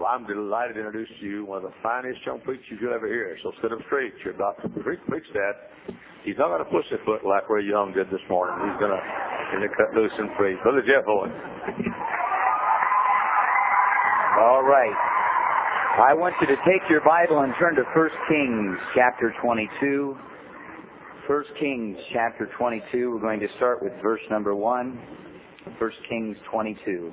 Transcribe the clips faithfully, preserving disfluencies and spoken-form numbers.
I'm delighted to introduce to you one of the finest young preachers you'll ever hear. So sit up straight. Your Doctor Preachstat. He's not going to pussyfoot like Ray Young did this morning. He's going to cut loose and free. Brother Jeff Owen. All right. I want you to take your Bible and turn to First Kings chapter twenty-two. First Kings chapter twenty-two. We're going to start with verse number one. First Kings twenty-two.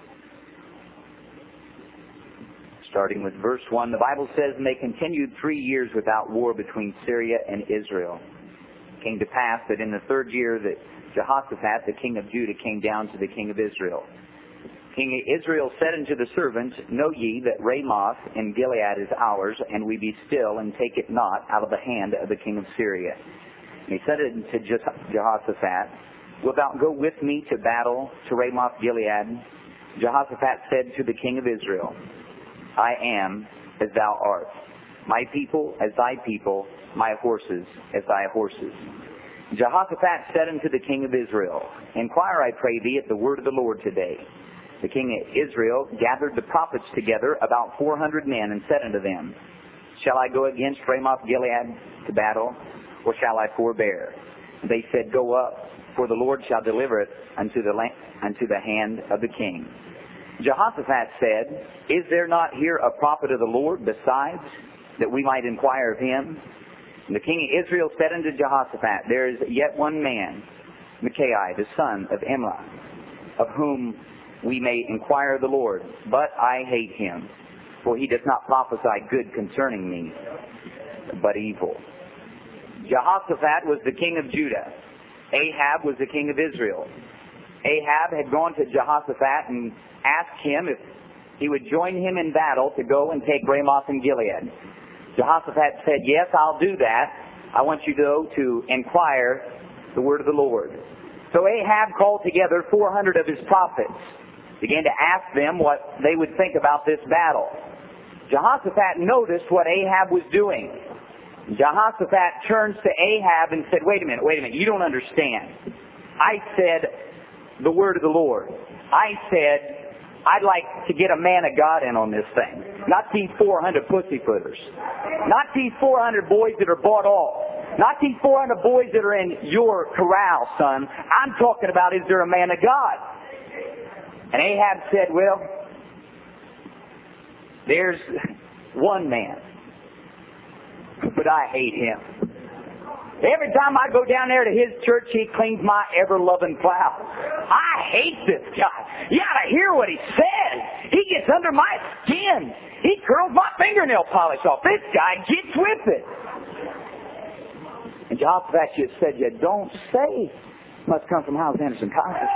Starting with verse one, the Bible says, "And they continued three years without war between Syria and Israel. It came to pass that in the third year that Jehoshaphat, the king of Judah, came down to the king of Israel. King of Israel said unto the servants, Know ye that Ramoth in Gilead is ours, and we be still, and take it not out of the hand of the king of Syria. And he said unto Jehoshaphat, Wilt thou go with me to battle to Ramoth Gilead? Jehoshaphat said to the king of Israel, I am as thou art, my people as thy people, my horses as thy horses. Jehoshaphat said unto the king of Israel, Inquire, I pray thee, at the word of the Lord today. The king of Israel gathered the prophets together, about four hundred men, and said unto them, Shall I go against Ramoth Gilead to battle, or shall I forbear? And they said, Go up, for the Lord shall deliver it unto the, unto the hand of the king. Jehoshaphat said, Is there not here a prophet of the Lord besides, that we might inquire of him? And the king of Israel said unto Jehoshaphat, There is yet one man, Micaiah, the son of Imlah, of whom we may inquire of the Lord, but I hate him, for he does not prophesy good concerning me, but evil. Jehoshaphat was the king of Judah. Ahab was the king of Israel. Ahab had gone to Jehoshaphat and asked him if he would join him in battle to go and take Ramoth and Gilead. Jehoshaphat said, Yes, I'll do that. I want you to go to inquire the word of the Lord. So Ahab called together four hundred of his prophets, began to ask them what they would think about this battle. Jehoshaphat noticed what Ahab was doing. Jehoshaphat turns to Ahab and said, Wait a minute, wait a minute, you don't understand. I said the word of the Lord. I said, I'd like to get a man of God in on this thing. Not these four hundred pussyfooters. Not these four hundred boys that are bought off. Not these four hundred boys that are in your corral, son. I'm talking about, is there a man of God? And Ahab said, Well, there's one man, but I hate him. Every time I go down there to his church, he cleans my ever-loving plow. I hate this guy. You ought to hear what he says. He gets under my skin. He curls my fingernail polish off. This guy gets with it. And Jehoshaphat just said, You don't say. Must come from House Anderson College.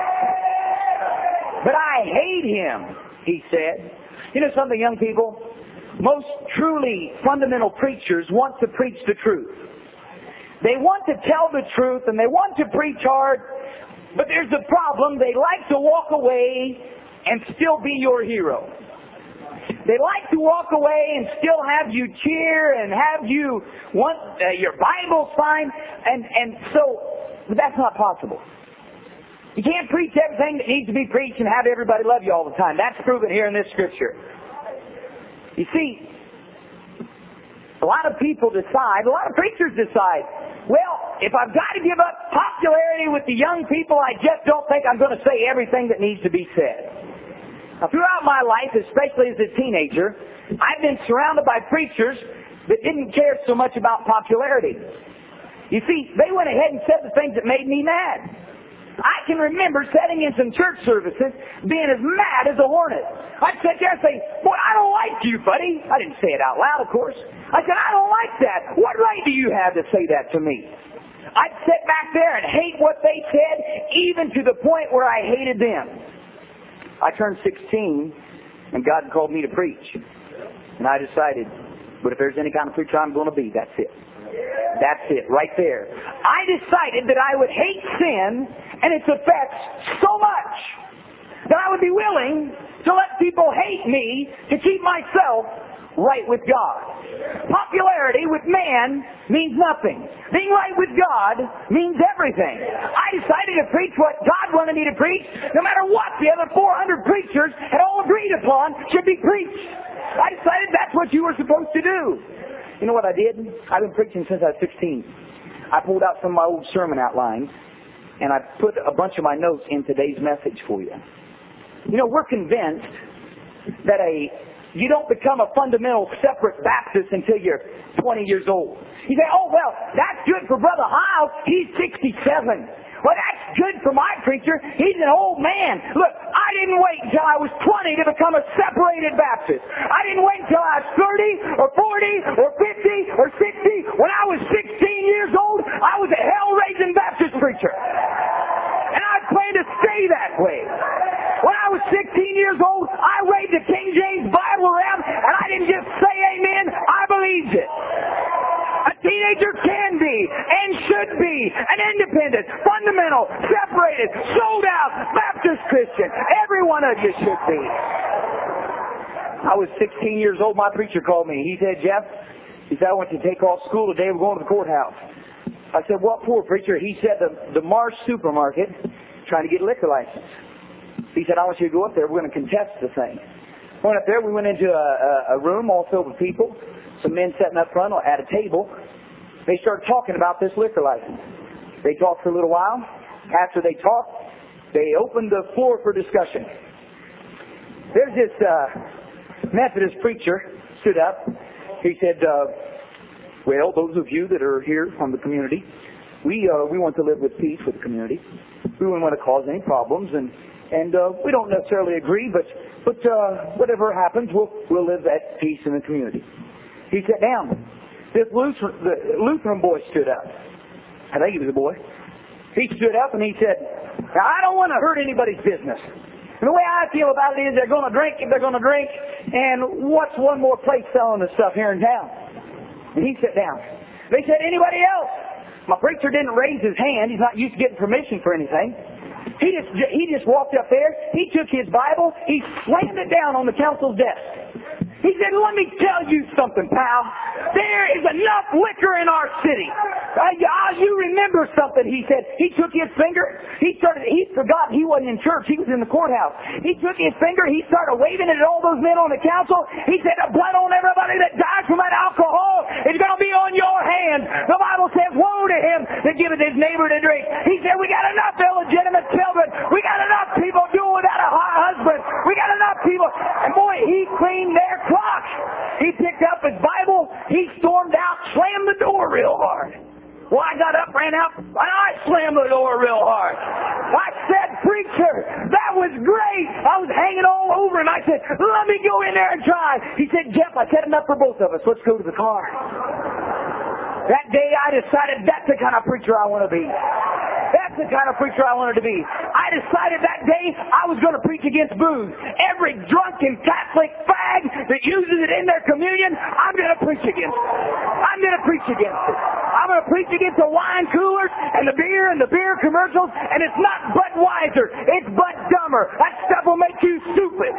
But I hate him, he said. You know something, young people? Most truly fundamental preachers want to preach the truth. They want to tell the truth and they want to preach hard, but there's a problem. They like to walk away and still be your hero. They like to walk away and still have you cheer and have you want uh, your Bible signed, and, and so but that's not possible. You can't preach everything that needs to be preached and have everybody love you all the time. That's proven here in this scripture. You see, a lot of people decide, a lot of preachers decide, well, if I've got to give up popularity with the young people, I just don't think I'm going to say everything that needs to be said. Now, throughout my life, especially as a teenager, I've been surrounded by preachers that didn't care so much about popularity. You see, they went ahead and said the things that made me mad. I can remember sitting in some church services being as mad as a hornet. I'd sit there and say, Boy, I don't like you, buddy. I didn't say it out loud, of course. I said, I don't like that. What right do you have to say that to me? I'd sit back there and hate what they said, even to the point where I hated them. I turned sixteen, and God called me to preach. And I decided, but if there's any kind of preacher I'm going to be, that's it. That's it, right there. I decided that I would hate sin and its effects so much that I would be willing to let people hate me to keep myself right with God. Popularity with man means nothing. Being right with God means everything. I decided to preach what God wanted me to preach, no matter what the other four hundred preachers had all agreed upon should be preached. I decided that's what you were supposed to do. You know what I did? I've been preaching since I was sixteen. I pulled out some of my old sermon outlines, and I put a bunch of my notes in today's message for you. You know, we're convinced that a you don't become a fundamental separate Baptist until you're twenty years old. You say, oh, well, that's good for Brother Hiles. He's sixty-seven. Well, that's good for my preacher. He's an old man. Look, I didn't wait until I was twenty to become a separated Baptist. I didn't wait until I was thirty or forty or fifty or sixty. When I was sixteen years old, I was a hell-raising Baptist preacher. And I plan to stay that way. When I was sixteen years old, I waved the King James Bible around, and I didn't just say amen, I believed it. A teenager can be and should be an independent, fundamental, separated, sold out Baptist Christian. Every one of you should be. I was sixteen years old. My preacher called me. He said, Jeff, he said, I want you to take off school today. We're going to the courthouse. I said, what for, preacher? He said, the, the Marsh supermarket trying to get a liquor license. He said, I want you to go up there. We're going to contest the thing. Went up there. We went into a, a, a room all filled with people. Some men sitting up front at a table. They started talking about this liquor license. They talked for a little while. After they talked, they opened the floor for discussion. There's this uh, Methodist preacher stood up. He said, uh, well, those of you that are here from the community, we uh, we want to live with peace with the community. We wouldn't want to cause any problems, and and uh, we don't necessarily agree, but but uh, whatever happens, we'll we'll live at peace in the community. He sat down. This Lutheran, the Lutheran boy stood up. I think he was a boy. He stood up and he said, now, I don't want to hurt anybody's business. And the way I feel about it is they're going to drink if they're going to drink, and what's one more place selling the stuff here in town? And he sat down. They said, anybody else? My preacher didn't raise his hand. He's not used to getting permission for anything. He just he just walked up there. He took his Bible. He slammed it down on the council's desk. He said, let me tell you something, pal. There is enough liquor in our city. Uh, you remember something, he said. He took his finger. He started, he forgot he wasn't in church. He was in the courthouse. He took his finger. He started waving it at all those men on the council. He said, the blood on everybody that dies from that alcohol is going to be on your hands. The Bible says, woe to him that giveth his neighbor to drink. He said, we got enough illegitimate children. We got enough people doing without a husband. We got enough people. And boy, he cleaned their clock. He picked up his Bible. He stormed out, slammed the door real hard. Well, I got up, ran out, and I slammed the door real hard. I said, preacher, that was great. I was hanging all over him. I said, let me go in there and try. He said, Jeff, I set enough for both of us. Let's go to the car. That day I decided that's the kind of preacher I want to be. That's the kind of preacher I wanted to be. I decided that day I was going to preach against booze. Every drunken Catholic fag that uses it in their communion, I'm going to preach against it. I'm going to preach against it. I'm going to preach against the wine coolers and the beer and the beer commercials, and it's not Budweiser. It's Bud Dumber. That stuff will make you stupid.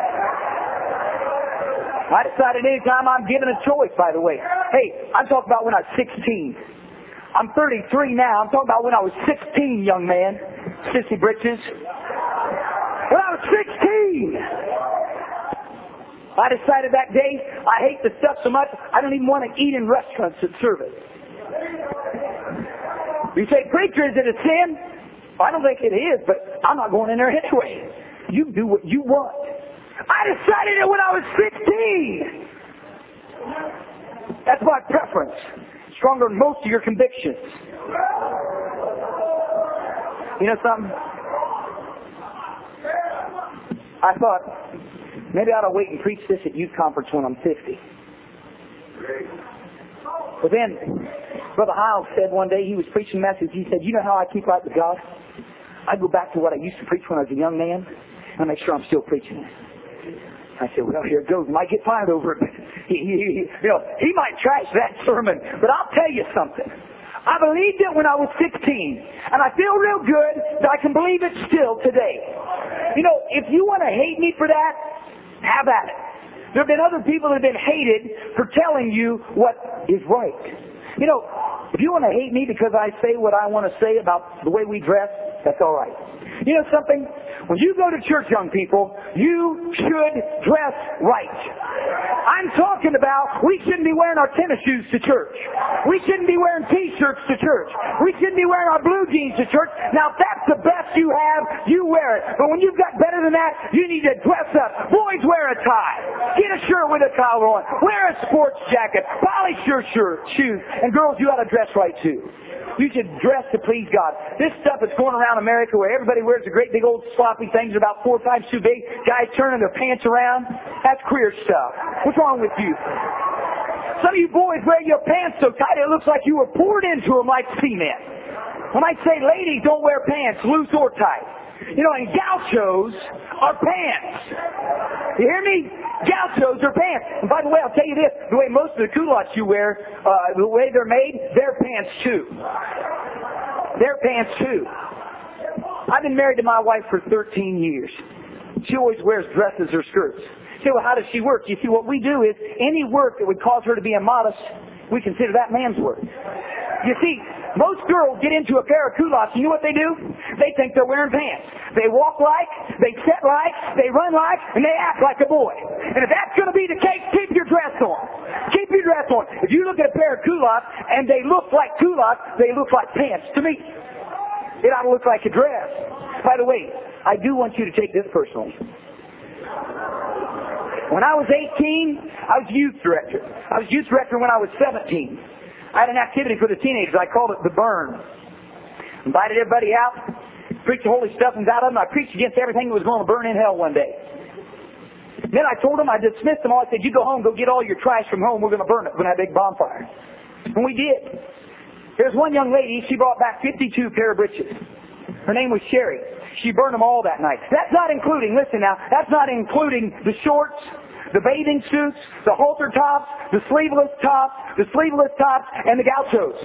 I decided anytime I'm given a choice, by the way. Hey, I'm talking about when I was sixteen. I'm thirty-three now. I'm talking about when I was sixteen, young man. Sissy britches. When I was sixteen. I decided that day I hate the stuff so much I don't even want to eat in restaurants that serve it. You say, preacher, is it a sin? I don't think it is, but I'm not going in there anyway. You do what you want. I decided it when I was sixteen. That's my preference. Stronger than most of your convictions. You know something? I thought, maybe I ought to wait and preach this at youth conference when I'm fifty. But then, Brother Hiles said one day, he was preaching a message, he said, you know how I keep right with God? I go back to what I used to preach when I was a young man, and I make sure I'm still preaching it. I said, well, here it goes. He might get fired over it, but he, he, he, you know, he might trash that sermon. But I'll tell you something. I believed it when I was sixteen, and I feel real good that I can believe it still today. You know, if you want to hate me for that, have at it. There have been other people that have been hated for telling you what is right. You know, if you want to hate me because I say what I want to say about the way we dress, that's all right. You know something? When you go to church, young people, you should dress right. I'm talking about we shouldn't be wearing our tennis shoes to church. We shouldn't be wearing t-shirts to church. We shouldn't be wearing our blue jeans to church. Now, if that's the best you have, you wear it. But when you've got better than that, you need to dress up. Boys, wear a tie. Get a shirt with a collar on. Wear a sports jacket. Polish your shirt, shoes. And girls, you ought to dress right too. You should dress to please God. This stuff that's going around America where everybody wears the great big old sloppy things that are about four times too big, guys turning their pants around, that's queer stuff. What's wrong with you? Some of you boys wear your pants so tight it looks like you were poured into them like cement. When I say ladies don't wear pants, loose or tight. You know, and gauchos are pants. You hear me? Gauchos are pants. And by the way, I'll tell you this, the way most of the culottes you wear, uh, the way they're made, they're pants too. They're pants too. I've been married to my wife for thirteen years. She always wears dresses or skirts. You say, well, how does she work? You see, what we do is any work that would cause her to be immodest, we consider that man's work. You see, most girls get into a pair of culottes. You know what they do? They think they're wearing pants. They walk like, they sit like, they run like, and they act like a boy. And if that's going to be the case, keep your dress on. Keep your dress on. If you look at a pair of culottes and they look like culottes, they look like pants to me. It ought to look like a dress. By the way, I do want you to take this personally. When I was eighteen, I was youth director. I was youth director when I was seventeen. I had an activity for the teenagers. I called it The Burn. Invited everybody out, preached the holy stuffings out of them. I preached against everything that was going to burn in hell one day. Then I told them, I dismissed them all. I said, you go home, go get all your trash from home. We're going to burn it. We're going to have a big bonfire. And we did. There's one young lady, she brought back fifty-two pair of breeches. Her name was Sherry. She burned them all that night. That's not including, listen now, that's not including the shorts, the bathing suits, the halter tops, the sleeveless tops, the sleeveless tops, and the gauchos.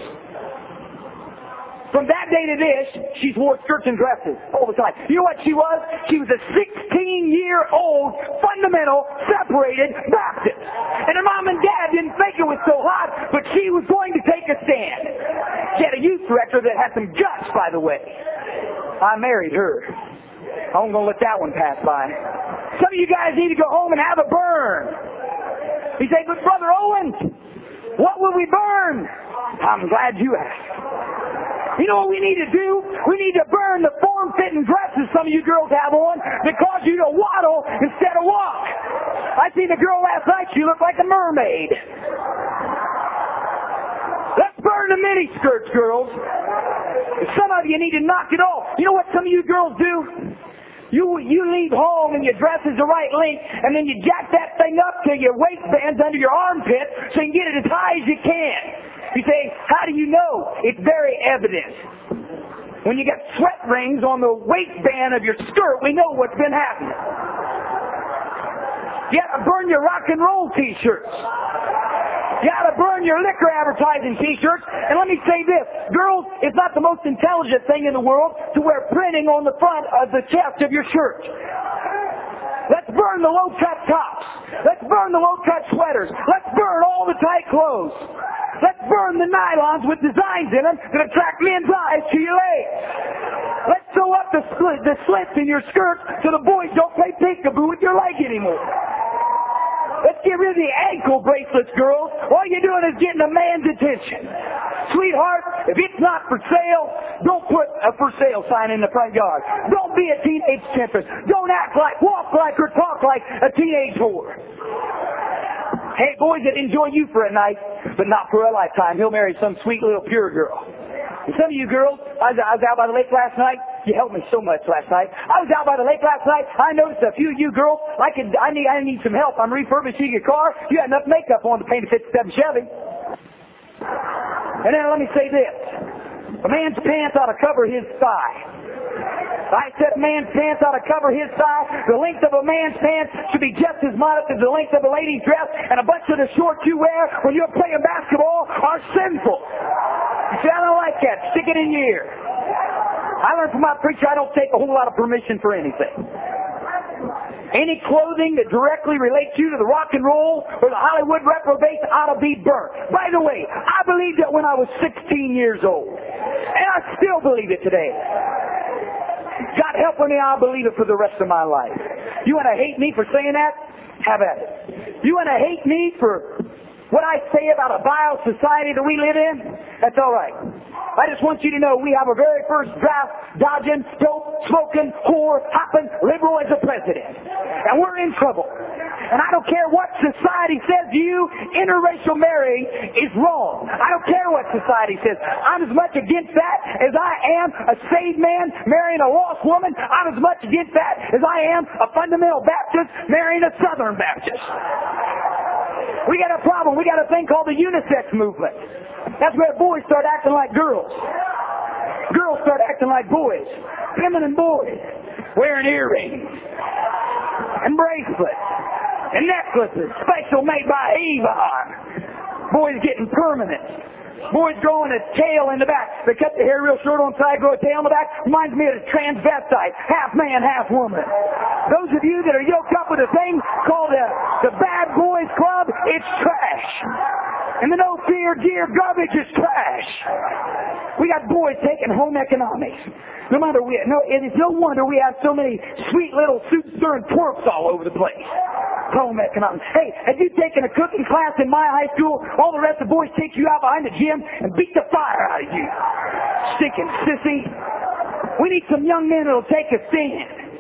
From that day to this, she's wore skirts and dresses all the time. You know what she was? She was a sixteen-year-old, fundamental, separated Baptist. And her mom and dad didn't think it was so hot, but she was going to take a stand. She had a youth director that had some guts, by the way. I married her. I'm going to let that one pass by. Some of you guys need to go home and have a burn. You say, but Brother Owens, what will we burn? I'm glad you asked. You know what we need to do? We need to burn the form-fitting dresses some of you girls have on that cause you to waddle instead of walk. I seen a girl last night, she looked like a mermaid. Let's burn the mini skirts, girls. Some of you need to knock it off. You know what some of you girls do? You you leave home and your dress is the right length, and then you jack that thing up to your waistbands under your armpit so you can get it as high as you can. You say, how do you know? It's very evident. When you got sweat rings on the waistband of your skirt, we know what's been happening. You got to burn your rock and roll t-shirts. You got to burn your liquor advertising t-shirts. And let me say this, girls, it's not the most intelligent thing in the world to wear printing on the front of the chest of your shirt. Let's burn the low-cut tops. Let's burn the low-cut sweaters. Let's burn all the tight clothes. Let's burn the nylons with designs in them that attract men's eyes to your legs. Let's sew up the, sl- the slits in your skirt so the boys don't play peekaboo with your leg anymore. Let's get rid of the ankle bracelets, girls. All you're doing is getting a man's attention. Sweetheart, if it's not for sale, don't put a for sale sign in the front yard. Don't be a teenage temptress. Don't act like, walk like, or talk like a teenage whore. Hey, boys that enjoy you for a night, but not for a lifetime. He'll marry some sweet little pure girl. And some of you girls, I was, I was out by the lake last night. You helped me so much last night. I was out by the lake last night. I noticed a few of you girls, I could, I need, I need some help. I'm refurbishing your car. You had enough makeup on to paint a fifty-seven Chevy. And then let me say this. A man's pants ought to cover his thigh. I said a man's pants ought to cover his thigh. The length of a man's pants should be just as modest as the length of a lady's dress. And a bunch of the shorts you wear when you're playing basketball are sinful. You say, I don't like that. Stick it in your ear. I learned from my preacher I don't take a whole lot of permission for anything. Any clothing that directly relates you to the rock and roll or the Hollywood reprobates ought to be burnt. By the way, I believed it when I was sixteen years old. And I still believe it today. God help me, I'll believe it for the rest of my life. You want to hate me for saying that? Have at it. You want to hate me for what I say about a vile society that we live in? That's all right. I just want you to know we have a very first draft dodging, dope, smoking, whore, hopping liberal as a president. And we're in trouble. And I don't care what society says to you, interracial marriage is wrong. I don't care what society says. I'm as much against that as I am a saved man marrying a lost woman. I'm as much against that as I am a fundamental Baptist marrying a Southern Baptist. We got a problem. We got a thing called the unisex movement. That's where boys start acting like girls. Girls start acting like boys. Feminine boys. Wearing earrings. And bracelets. And necklaces. Special made by Avon. Boys getting permanent. Boys growing a tail in the back. They cut the hair real short on the side, grow a tail in the back. Reminds me of a transvestite. Half man, half woman. Those of you that are yoked up with a thing called the, the Bad Boys Club, it's trash. And the no fear gear garbage is trash. We got boys taking home economics. No matter we, no, it is no wonder we have so many sweet little suit-stirring twerps all over the place. Home economics. Hey, have you taken a cooking class in my high school? All the rest of the boys take you out behind the gym and beat the fire out of you. Stinking sissy. We need some young men that'll take a stand.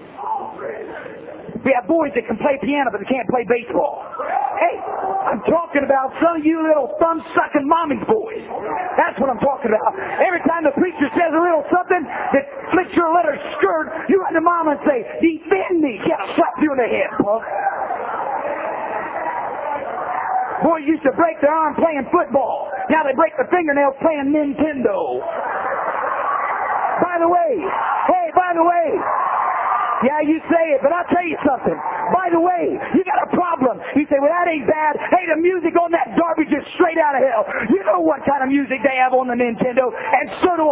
We have boys that can play piano but they can't play baseball. Hey, I'm talking about some of you little thumb-sucking mommy's boys. That's what I'm talking about. Every time the preacher says a little something that flicks your leather skirt, you run to mom and say, defend me. Get a slap you in the head, punk. Boys used to break their arm playing football. Now they break their fingernails playing Nintendo. By the way, hey, by the way, yeah, you say it, but I'll tell you something. By the way, you got a problem. You say, well, that ain't bad. Hey, the music on that garbage is straight out of hell. You know what kind of music they have on the Nintendo, and so do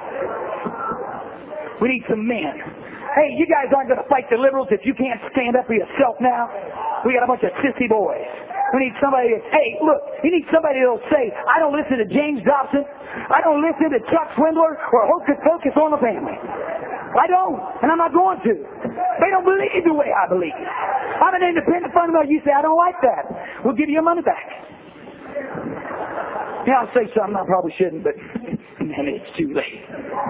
I. We need some men. Hey, you guys aren't going to fight the liberals if you can't stand up for yourself now. We got a bunch of sissy boys. We need somebody, hey, look, you need somebody that'll say, I don't listen to James Dobson. I don't listen to Chuck Swindler or Hocus Pocus on the Family. I don't, and I'm not going to. They don't believe the way I believe. I'm an independent fundamental. You say, I don't like that. We'll give you your money back. Yeah, I'll say something I probably shouldn't, but man, it's too late.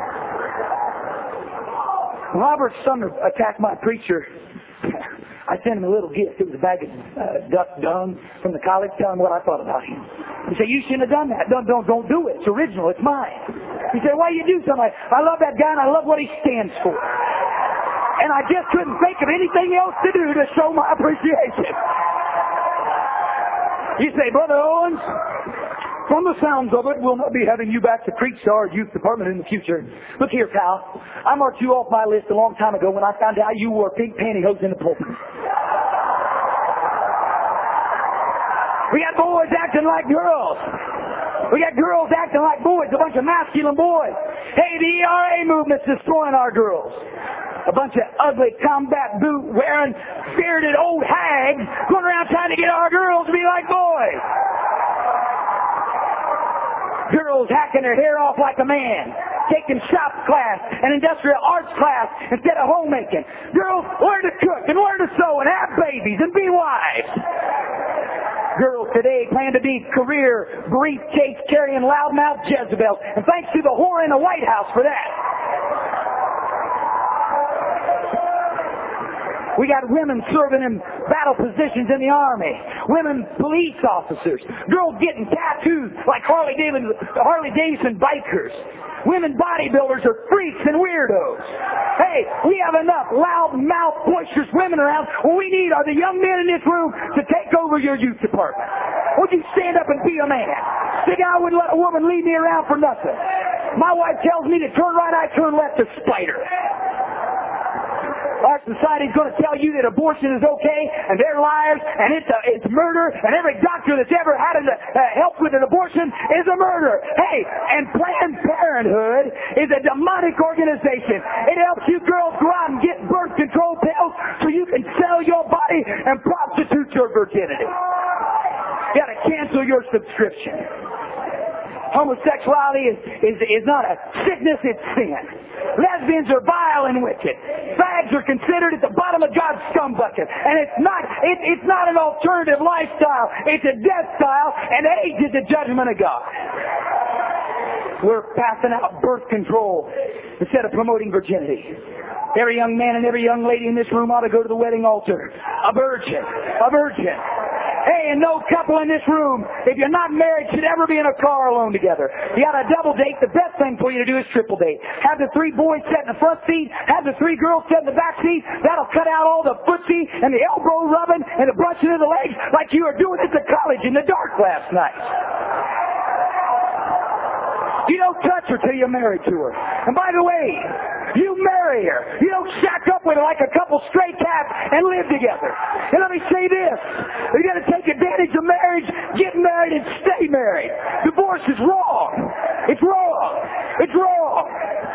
Robert Sumner attacked my preacher. I sent him a little gift. It was a bag of uh, duck dung from the college telling him what I thought about him. He said, you shouldn't have done that. Don't, don't, don't do it. It's original. It's mine. He said, why you do something like that? I love that guy and I love what he stands for. And I just couldn't think of anything else to do to show my appreciation. You say, Brother Owens, from the sounds of it, we'll not be having you back to preach to our youth department in the future. Look here, pal. I marked you off my list a long time ago when I found out you wore pink pantyhose in the pulpit. We got boys acting like girls. We got girls acting like boys, a bunch of masculine boys. Hey, the E R A movement's destroying our girls. A bunch of ugly combat boot wearing bearded old hags going around trying to get our girls to be like boys. Girls hacking their hair off like a man, taking shop class and industrial arts class instead of homemaking. Girls learn to cook and learn to sew and have babies and be wives. Girls today plan to be career briefcase carrying loudmouth Jezebels, and thanks to the whore in the White House for that. We got women serving in battle positions in the Army. Women police officers. Girls getting tattoos like Harley Davidson, Harley Davidson bikers. Women bodybuilders are freaks and weirdos. Hey, we have enough loud-mouthed, boisterous women around. What we need are the young men in this room to take over your youth department. Would you stand up and be a man? Think I wouldn't let a woman lead me around for nothing. My wife tells me to turn right, I turn left to spite her. Our society's going to tell you that abortion is okay, and they're liars, and it's a, it's murder, and every doctor that's ever had a, uh, help with an abortion is a murderer. Hey, and Planned Parenthood is a demonic organization. It helps you girls go out and get birth control pills so you can and prostitute your virginity. You got to cancel your subscription. Homosexuality is, is, is not a sickness, it's sin. Lesbians are vile and wicked. Fags are considered at the bottom of God's scum bucket. And it's not, it, it's not an alternative lifestyle. It's a death style, and age is the judgment of God. We're passing out birth control instead of promoting virginity. Every young man and every young lady in this room ought to go to the wedding altar. A virgin. A virgin. Hey, and no couple in this room, if you're not married, should ever be in a car alone together. You got a double date, the best thing for you to do is triple date. Have the three boys sit in the front seat, have the three girls sit in the back seat. That'll cut out all the footsie and the elbow rubbing and the brushing of the legs like you were doing at the college in the dark last night. You don't touch her till you're married to her. And by the way, you marry her. You don't shack up with her like a couple stray cats and live together. And let me say this. You got to take advantage of marriage, get married, and stay married. Divorce is wrong. It's wrong. It's wrong.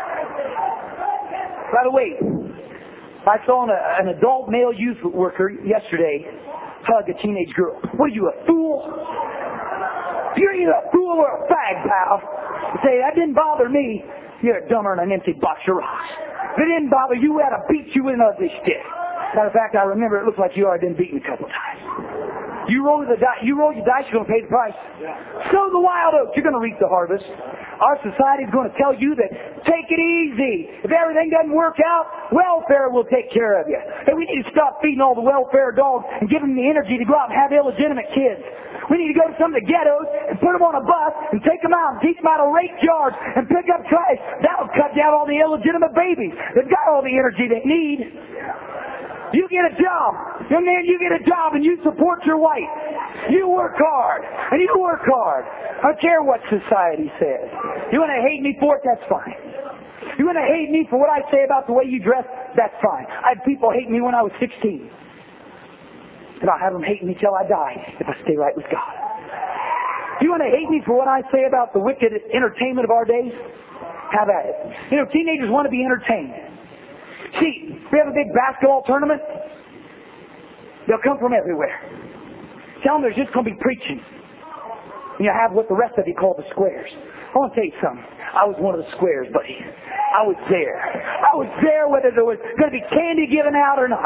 By the way, I saw an, an adult male youth worker yesterday hug a teenage girl. What are you, a fool? You're either a fool or a fag, pal. You say, that didn't bother me. You're dumber than an empty box of rocks. If it didn't bother you, I'd have beat you with an ugly stick. Matter of fact, I remember it looks like you already been beaten a couple times. You roll the di- you roll your dice, you're going to pay the price. Sow the wild oats, you're going to reap the harvest. Our society is going to tell you that take it easy. If everything doesn't work out, welfare will take care of you. And we need to stop feeding all the welfare dogs and give them the energy to go out and have illegitimate kids. We need to go to some of the ghettos and put them on a bus and take them out and teach them how to rape yards and pick up trash. That'll cut down all the illegitimate babies. They've got all the energy they need. You get a job. Young man, you get a job and you support your wife. You work hard. And you work hard. I don't care what society says. You want to hate me for it? That's fine. You want to hate me for what I say about the way you dress? That's fine. I had people hate me when I was sixteen. And I'll have them hate me till I die if I stay right with God. You want to hate me for what I say about the wicked entertainment of our days? Have at it. You know, teenagers want to be entertained. See, we have a big basketball tournament. They'll come from everywhere. Tell them there's just going to be preaching. And you have what the rest of you call the squares. I want to tell you something. I was one of the squares, buddy. I was there. I was there whether there was going to be candy given out or not.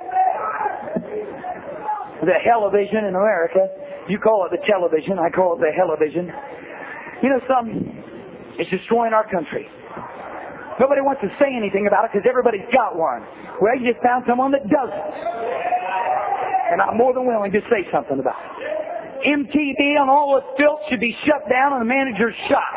The television in America. You call it the television. I call it the television. You know something? It's destroying our country. Nobody wants to say anything about it because everybody's got one. Well, you just found someone that doesn't. And I'm more than willing to say something about it. M T V on all its filth should be shut down and the manager's shot.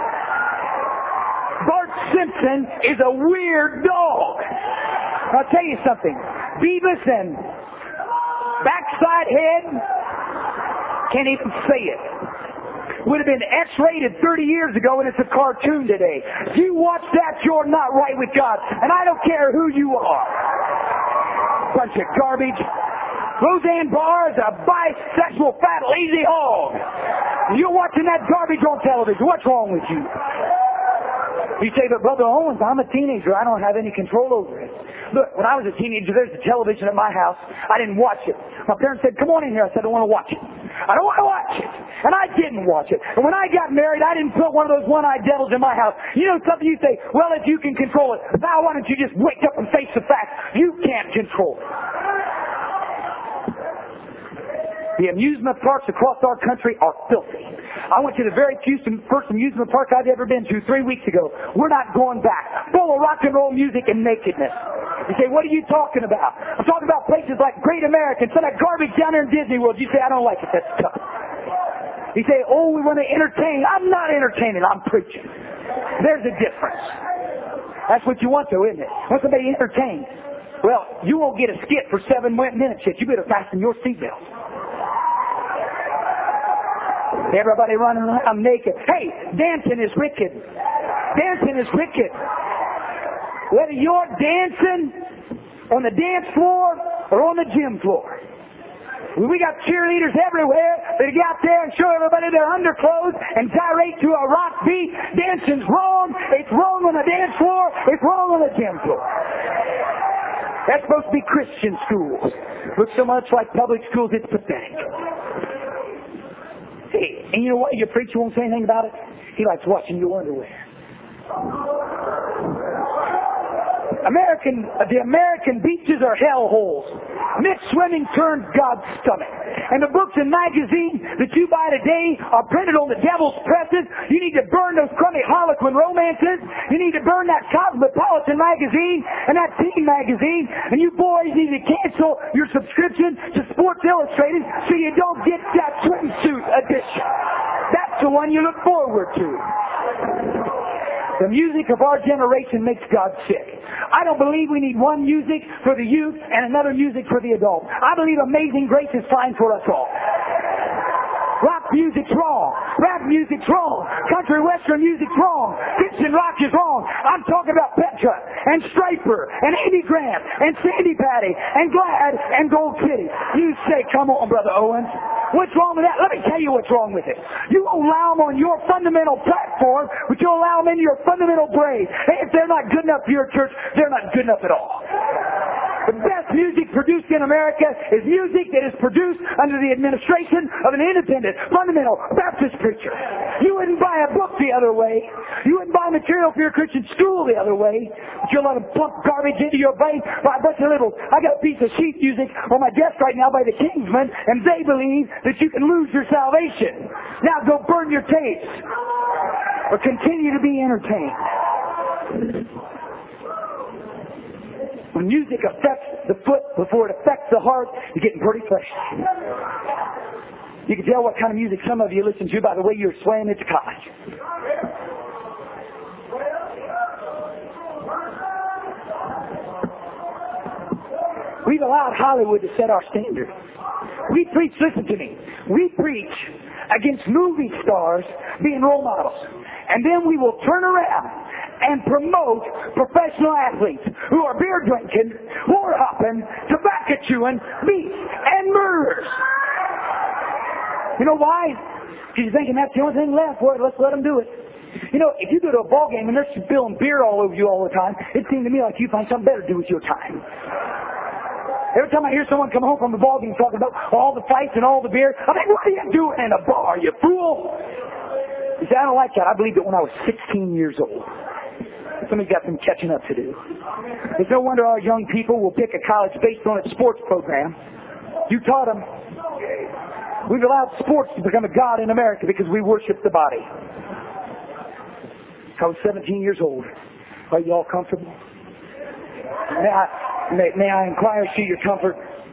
Bart Simpson is a weird dog. I'll tell you something. Beavis and Backside Head can't even say it. Would have been X-rated thirty years ago and it's a cartoon today. If you watch that, you're not right with God. And I don't care who you are. Bunch of garbage. Roseanne Barr is a bisexual, fat, lazy hog. You're watching that garbage on television. What's wrong with you? You say, but Brother Owens, I'm a teenager. I don't have any control over it. Look, when I was a teenager, there's a television at my house. I didn't watch it. My parents said, come on in here. I said, I don't want to watch it. I don't want to watch it. And I didn't watch it. And when I got married, I didn't put one of those one-eyed devils in my house. You know something? You say, well, if you can control it, now why don't you just wake up and face the fact you can't control it? The amusement parks across our country are filthy. I went to the very first amusement park I've ever been to three weeks ago. We're not going back. Full of rock and roll music and nakedness. You say, what are you talking about? I'm talking about places like Great American, some of that garbage down there in Disney World. You say, I don't like it. That's tough. You say, oh, we want to entertain. I'm not entertaining. I'm preaching. There's a difference. That's what you want, though, isn't it? You want somebody entertained. Well, you won't get a skit for seven minutes yet. You better fasten your seatbelt. Everybody running around naked. Hey, dancing is wicked. Dancing is wicked. Whether you're dancing on the dance floor or on the gym floor. We got cheerleaders everywhere that get out there and show everybody their underclothes and gyrate to a rock beat. Dancing's wrong. It's wrong on the dance floor. It's wrong on the gym floor. That's supposed to be Christian schools. Looks so much like public schools, it's pathetic. Hey, and you know what? Your preacher won't say anything about it. He likes watching your underwear. American, the American beaches are hellholes. Mixed swimming turns God's stomach. And the books and magazines that you buy today are printed on the devil's presses. You need to burn those crummy Harlequin romances. You need to burn that Cosmopolitan magazine and that teen magazine. And you boys need to cancel your subscription to Sports Illustrated so you don't get that swimsuit edition. That's the one you look forward to. The music of our generation makes God sick. I don't believe we need one music for the youth and another music for the adult. I believe Amazing Grace is fine for us all. Rock music's wrong. Rap music's wrong. Country western music's wrong. Christian rock is wrong. I'm talking about Petra and Striper and Andy Grant and Sandy Patty and Glad and Gold Kitty. You say, come on, Brother Owens. What's wrong with that? Let me tell you what's wrong with it. You allow them on your fundamental platform, but you allow them into your fundamental grave. Hey, if they're not good enough for your church, they're not good enough at all. The best music produced in America is music that is produced under the administration of an independent, fundamental Baptist preacher. You wouldn't buy a book the other way. You wouldn't buy material for your Christian school the other way. But you'll let them pump garbage into your brain by a bunch of little. I got a piece of sheet music on my desk right now by the Kingsmen, and they believe that you can lose your salvation. Now go burn your tapes. Or continue to be entertained. When music affects the foot before it affects the heart, you're getting pretty frustrated. You can tell what kind of music some of you listen to by the way you're swaying at college. We've allowed Hollywood to set our standard. We preach, listen to me, we preach against movie stars being role models. And then we will turn around and promote professional athletes who are beer drinking, whore hopping, tobacco chewing, beats, and murderers. You know why? Because you're thinking that's the only thing left. Boy, let's let them do it. You know, if you go to a ball game and they're spilling beer all over you all the time, it seems to me like you find something better to do with your time. Every time I hear someone come home from the ball game talking about all the fights and all the beer, I think, what are you doing in a bar, you fool? You see, I don't like that. I believed it when I was sixteen years old. Somebody's got some catching up to do. It's no wonder our young people will pick a college based on its sports program. You taught them. We've allowed sports to become a god in America because we worship the body. I was seventeen years old. Are you all comfortable? May I, may, may I inquire as to your comfort?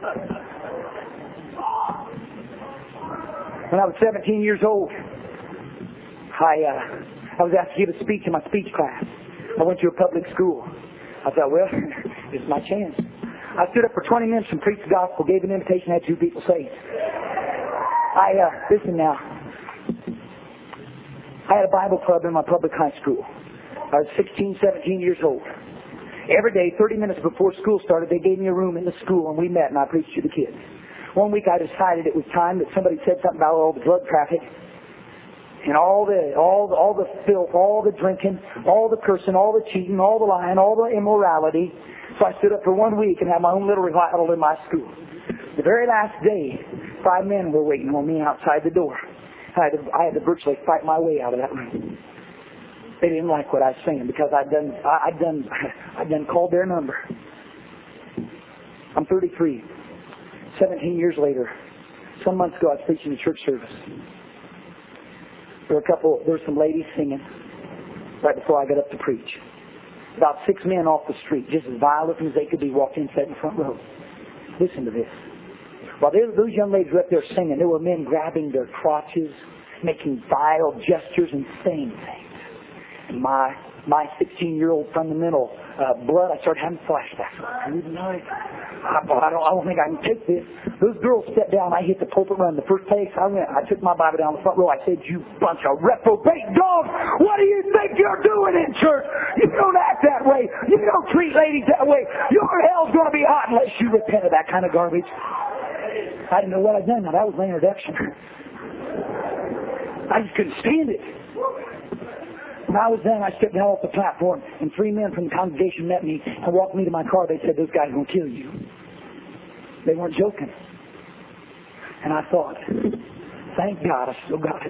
When I was seventeen years old, I, uh, I was asked to give a speech in my speech class. I went to a public school. I thought, well, this is my chance. I stood up for twenty minutes and preached the gospel, gave an invitation, had two people saved. I, uh, listen now. I had a Bible club in my public high school. I was sixteen, seventeen years old. Every day, thirty minutes before school started, they gave me a room in the school and we met and I preached to the kids. One week I decided it was time that somebody said something about all the drug traffic and all the, all the, all the filth, all the drinking, all the cursing, all the cheating, all the lying, all the immorality. So I stood up for one week and had my own little revival in my school. The very last day, five men were waiting on me outside the door. I had to, I had to virtually fight my way out of that room. They didn't like what I was saying because I'd done, I, I'd done, I'd done called their number. I'm thirty-three. Seventeen years later, some months ago, I was preaching a church service. There were a couple, there were some ladies singing right before I got up to preach. About six men off the street, just as vile looking as they could be, walked in, sat in the front row. Listen to this. While they, those young ladies were up there singing, there were men grabbing their crotches, making vile gestures and saying things. And my my sixteen-year-old fundamental uh, blood, I started having flashbacks. Good night. I thought, I don't, I don't think I can take this. Those girls stepped down. I hit the pulpit run. The first place I went, I took my Bible down the front row. I said, "You bunch of reprobate dogs! What do you think you're doing in church? You don't act that way. You don't treat ladies that way. Your hell's going to be hot unless you repent of that kind of garbage." I didn't know what I'd done. Now, that was my introduction. I just couldn't stand it. When I was done, I stepped down off the platform, and three men from the congregation met me and walked me to my car. They said, those guys are going to kill you. They weren't joking. And I thought, thank God I still got it.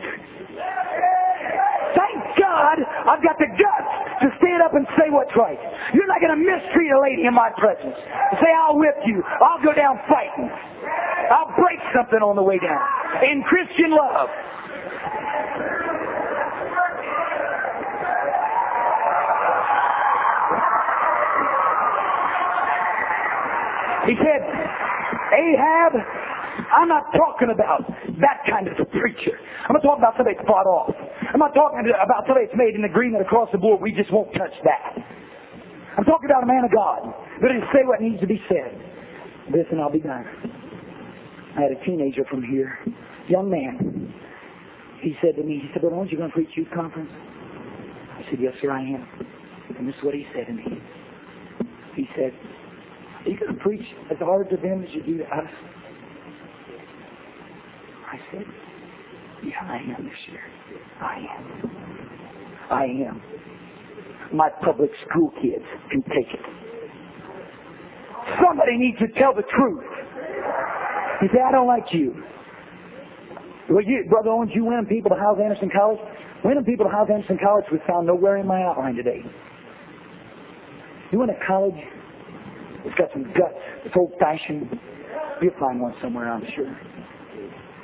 Thank God I've got the guts to stand up and say what's right. You're not going to mistreat a lady in my presence. Say, I'll whip you. I'll go down fighting. I'll break something on the way down. In Christian love. He said, Ahab, I'm not talking about that kind of a preacher. I'm not talking about somebody that's fought off. I'm not talking about somebody that's made an agreement across the board. We just won't touch that. I'm talking about a man of God. But he'll say what needs to be said. This and I'll be done. I had a teenager from here, young man. He said to me, he said, Brother, aren't you going to preach youth conference? I said, yes, sir, I am. And this is what he said to me. He said, are you going to preach as hard to them as you do to us? I said, yeah, I am this year. I am. I am. My public school kids can take it. Somebody needs to tell the truth. You say, I don't like you. Well, you, Brother Owens, you winning people to Hyles Anderson College? Winning people to Hyles Anderson College was found nowhere in my outline today. You win a college, it's got some guts, it's old-fashioned. You'll find one somewhere, I'm sure.